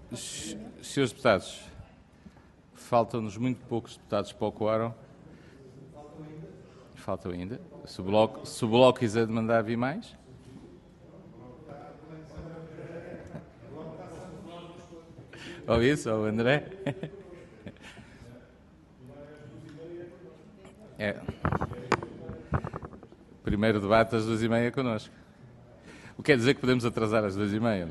Senhores deputados, faltam-nos muito poucos deputados para o quórum. Faltam ainda. Se o Bloco quiser demandar vir mais. Ou isso, ou o André. É. Primeiro debate às 2h30 connosco. O que quer dizer que podemos atrasar às 2h30.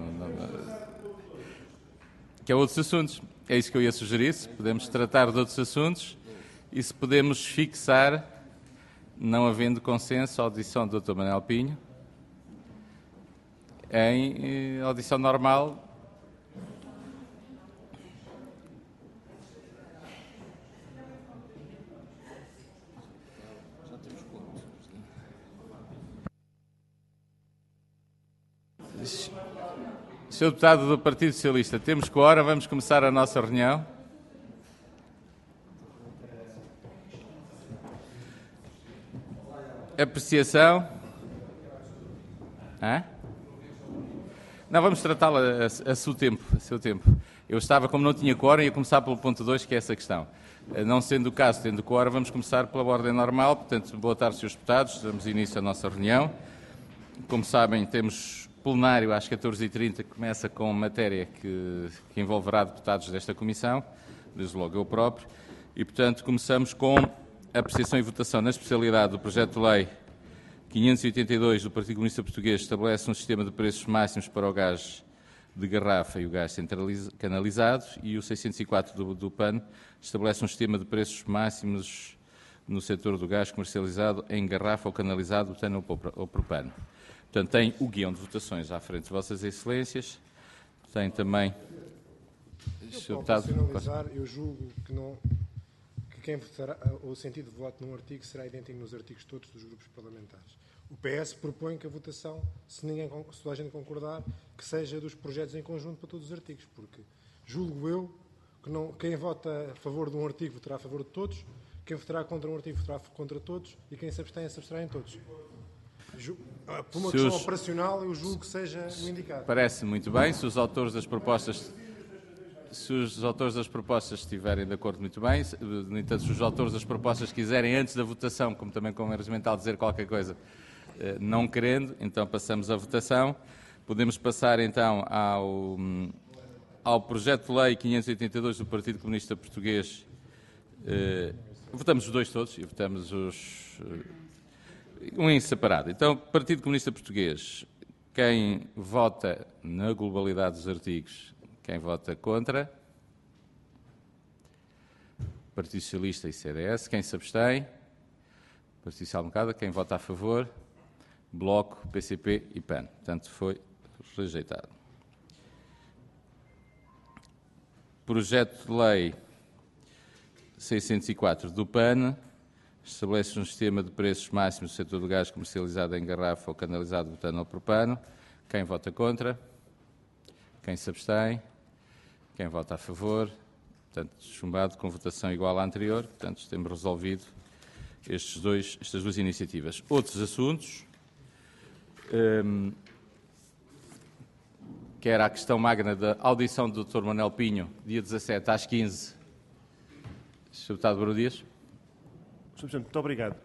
Que é outros assuntos. É isso que eu ia sugerir. Se podemos tratar de outros assuntos e se podemos fixar, não havendo consenso, a audição do Dr. Manuel Pinho em audição normal. Senhor Deputado do Partido Socialista, temos quórum, vamos começar a nossa reunião. Apreciação. Não, vamos tratá-la a seu tempo. Eu estava, como não tinha quórum, ia começar pelo ponto 2, que é essa questão. Não sendo o caso, tendo quórum, vamos começar pela ordem normal. Portanto, boa tarde, senhores deputados. Damos início à nossa reunião. Como sabem, temos plenário às 14h30, que começa com matéria que envolverá deputados desta comissão, desde logo eu próprio, e, portanto, começamos com a apreciação e votação na especialidade do projeto de lei 582 do Partido Comunista Português, estabelece um sistema de preços máximos para o gás de garrafa e o gás canalizado, e o 604 do PAN estabelece um sistema de preços máximos no setor do gás comercializado em garrafa ou canalizado, butano ou propano. Portanto, tem o guião de votações à frente de Vossas Excelências. Tem também... Eu julgo que quem votará, o sentido de voto num artigo será idêntico nos artigos todos dos grupos parlamentares. O PS propõe que a votação, se toda a gente concordar, que seja dos projetos em conjunto para todos os artigos, porque julgo eu que quem vota a favor de um artigo votará a favor de todos, quem votará contra um artigo votará contra todos e quem se abstém em todos. Por uma questão operacional, eu julgo que seja o indicado. Parece muito bem. Se os autores das propostas estiverem de acordo, muito bem. No entanto, se os autores das propostas quiserem, antes da votação, como também como é regimental, dizer qualquer coisa, não querendo, então passamos à votação. Podemos passar, então, ao projeto de lei 582 do Partido Comunista Português. Votamos os dois todos e votamos um em separado. Então, Partido Comunista Português, quem vota na globalidade dos artigos, quem vota contra? Partido Socialista e CDS, quem se abstém? Partido Social Democrata, quem vota a favor? Bloco, PCP e PAN. Portanto, foi rejeitado. Projeto de lei 604 do PAN, estabelece um sistema de preços máximos do setor do gás comercializado em garrafa ou canalizado butano ou propano. Quem vota contra? Quem se abstém? Quem vota a favor? Portanto, chumbado com votação igual à anterior. Portanto, temos resolvido estas duas iniciativas. Outros assuntos, que era a questão magna da audição do Dr. Manuel Pinho, dia 17 às 15. Sr. Deputado Barão Dias. Sr. Presidente, muito obrigado.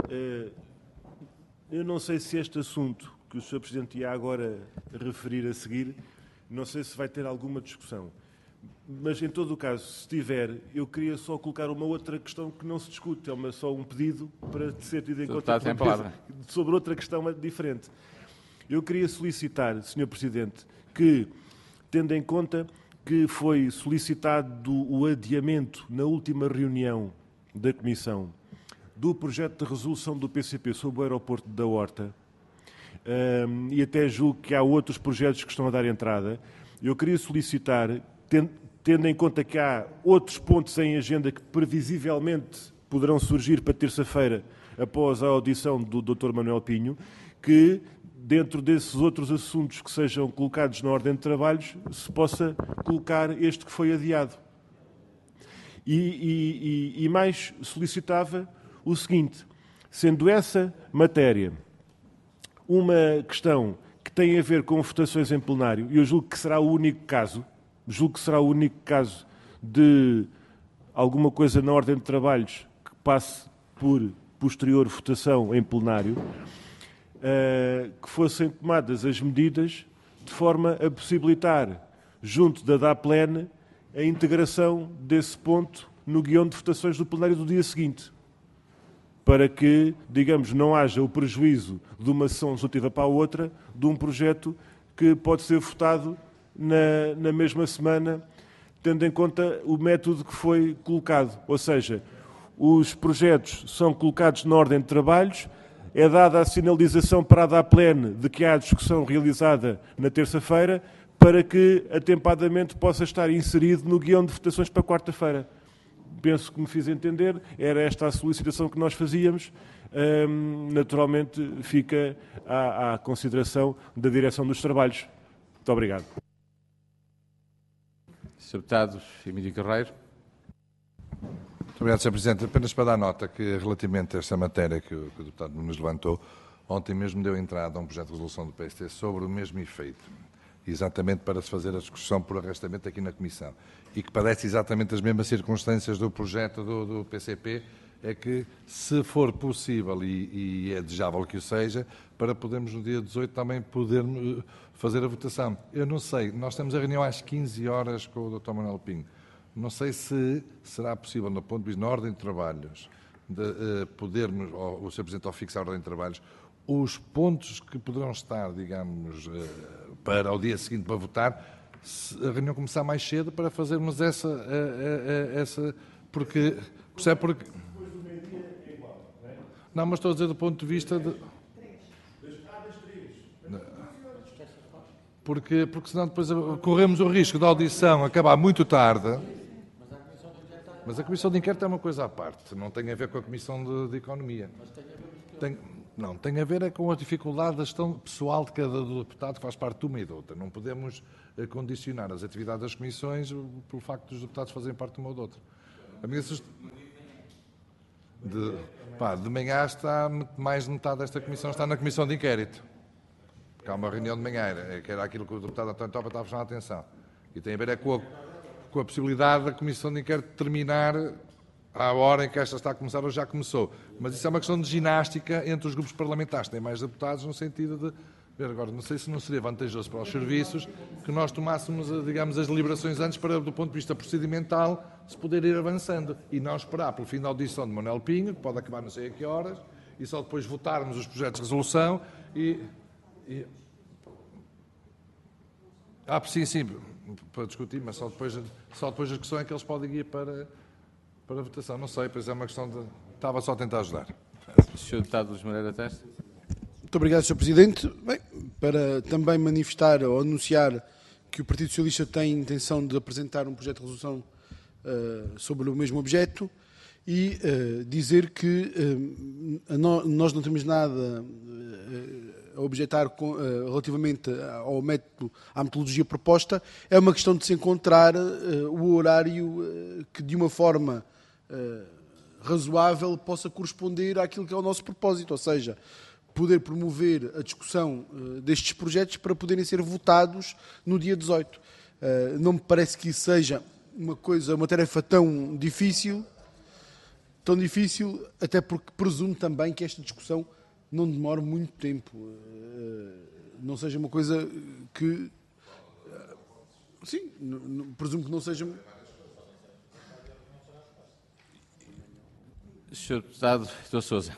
Eu não sei se este assunto que o Sr. Presidente ia agora referir a seguir, não sei se vai ter alguma discussão. Mas, em todo o caso, se tiver, eu queria só colocar uma outra questão que não se discute, é só um pedido para ser tido em conta sobre outra questão diferente. Eu queria solicitar, Sr. Presidente, que, tendo em conta que foi solicitado o adiamento na última reunião da Comissão do projeto de resolução do PCP sobre o aeroporto da Horta, e até julgo que há outros projetos que estão a dar entrada, eu queria solicitar, tendo em conta que há outros pontos em agenda que previsivelmente poderão surgir para terça-feira, após a audição do Dr. Manuel Pinho, que dentro desses outros assuntos que sejam colocados na ordem de trabalhos, se possa colocar este que foi adiado. E mais solicitava o seguinte, sendo essa matéria uma questão que tem a ver com votações em plenário, e eu julgo que será o único caso, julgo que será o único caso de alguma coisa na ordem de trabalhos que passe por posterior votação em plenário, que fossem tomadas as medidas de forma a possibilitar, junto da DAPLEN, a integração desse ponto no guião de votações do plenário do dia seguinte, para que, digamos, não haja o prejuízo de uma sessão legislativa para a outra de um projeto que pode ser votado na mesma semana, tendo em conta o método que foi colocado. Ou seja, os projetos são colocados na ordem de trabalhos, é dada a sinalização para a DAPLEN de que há a discussão realizada na terça-feira, para que atempadamente possa estar inserido no guião de votações para quarta-feira. Penso que me fiz entender, era esta a solicitação que nós fazíamos. Naturalmente fica à consideração da direção dos trabalhos. Muito obrigado. Sr. Deputado Emílio Carreiro. Muito obrigado, Sr. Presidente. Apenas para dar nota que, relativamente a esta matéria que o deputado nos levantou, ontem mesmo deu entrada a um projeto de resolução do PST sobre o mesmo efeito, exatamente para se fazer a discussão por arrastamento aqui na Comissão. E que padece exatamente as mesmas circunstâncias do projeto do PCP, é que, se for possível, e é desejável que o seja, para podermos no dia 18 também podermos fazer a votação. Eu não sei, nós temos a reunião às 15 horas com o Dr. Manuel Pinho. Não sei se será possível, no ponto de vista da ordem de trabalhos, de podermos, ou o Sr. Presidente, ao fixar a ordem de trabalhos, os pontos que poderão estar, digamos, para o dia seguinte para votar, a reunião começar mais cedo para fazermos essa porque, percebe, porque... Não, mas estou a dizer do ponto de vista de... Porque senão depois corremos o risco da audição acabar muito tarde. Mas a Comissão de Inquérito é uma coisa à parte, não tem a ver com a Comissão de Economia. Tem a ver é com a dificuldade da gestão pessoal de cada deputado que faz parte de uma e de outra. Não podemos condicionar as atividades das comissões pelo facto dos deputados fazerem parte de uma ou de outra. A minha de manhã está mais de metade desta comissão está na Comissão de Inquérito. Porque há uma reunião de manhã, que era aquilo que o deputado António Topa estava a chamar a atenção. E tem a ver com a possibilidade da Comissão de Inquérito terminar à hora em que esta está a começar ou já começou. Mas isso é uma questão de ginástica entre os grupos parlamentares. Tem mais deputados no sentido de... Ver agora, não sei se não seria vantajoso para os serviços que nós tomássemos, digamos, as deliberações antes para, do ponto de vista procedimental, se poder ir avançando. E não esperar pelo fim da audição de Manuel Pinho, que pode acabar não sei a que horas, e só depois votarmos os projetos de resolução sim, para discutir, mas só depois a discussão é que eles podem ir para a votação. Não sei, pois é uma questão de... Estava só a tentar ajudar. Sr. Deputado Luís Moreira Teste. Muito obrigado, Sr. Presidente. Bem, para também manifestar ou anunciar que o Partido Socialista tem intenção de apresentar um projeto de resolução sobre o mesmo objeto e dizer que nós não temos nada a objetar relativamente ao método, à metodologia proposta. É uma questão de se encontrar o horário que, de uma forma razoável, possa corresponder àquilo que é o nosso propósito, ou seja, poder promover a discussão destes projetos para poderem ser votados no dia 18. Não me parece que isso seja uma tarefa tão difícil, até porque presumo também que esta discussão não demore muito tempo. Não seja uma coisa que... Sim, presumo que não seja... Sr. Deputado Dr. Sousa.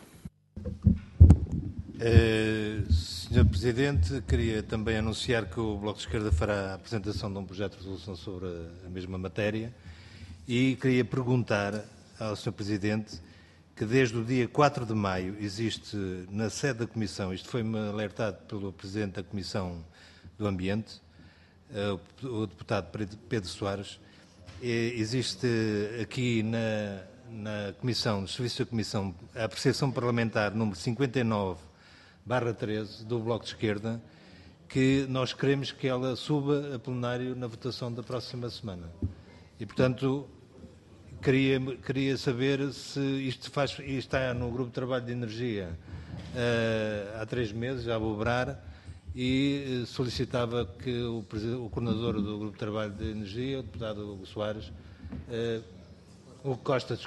Sr. Presidente, queria também anunciar que o Bloco de Esquerda fará a apresentação de um projeto de resolução sobre a mesma matéria e queria perguntar ao Sr. Presidente que desde o dia 4 de maio existe na sede da Comissão, isto foi-me alertado pelo Presidente da Comissão do Ambiente, o deputado Pedro Soares, existe aqui na Comissão, no Serviço da Comissão, a apreciação parlamentar número 59/13 do Bloco de Esquerda, que nós queremos que ela suba a plenário na votação da próxima semana. E, portanto, queria saber se isto está no Grupo de Trabalho de Energia há 3 meses, a obrar, e solicitava que o coordenador do Grupo de Trabalho de Energia, o deputado Hugo Soares, Hugo Costa,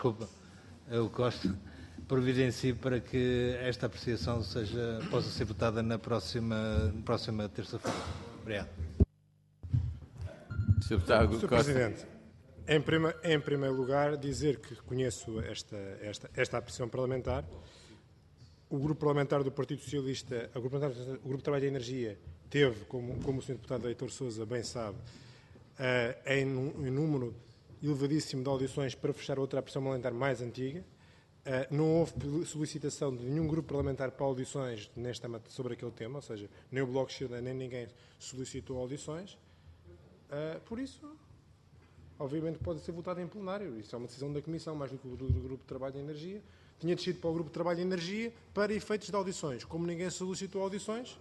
providencie para que esta apreciação possa ser votada na próxima terça-feira. Obrigado. Sr. Presidente, em primeiro lugar, dizer que reconheço esta apreciação parlamentar. O Grupo Parlamentar do Partido Socialista, o Grupo de Trabalho de Energia, teve, como o Sr. Deputado Heitor Sousa bem sabe, em número elevadíssimo de audições para fechar outra apreciação parlamentar mais antiga. Não houve solicitação de nenhum grupo parlamentar para audições sobre aquele tema, ou seja, nem o Bloco de Esquerda nem ninguém solicitou audições. Por isso, obviamente pode ser votado em plenário. Isso é uma decisão da Comissão, mais do que do Grupo de Trabalho de Energia. Tinha descido para o Grupo de Trabalho de Energia para efeitos de audições. Como ninguém solicitou audições,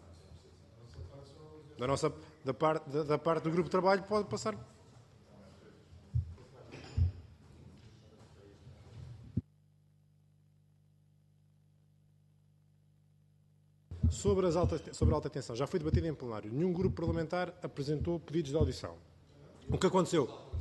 da parte do Grupo de Trabalho pode passar. Sobre a alta tensão, já foi debatido em plenário. Nenhum grupo parlamentar apresentou pedidos de audição. O que aconteceu?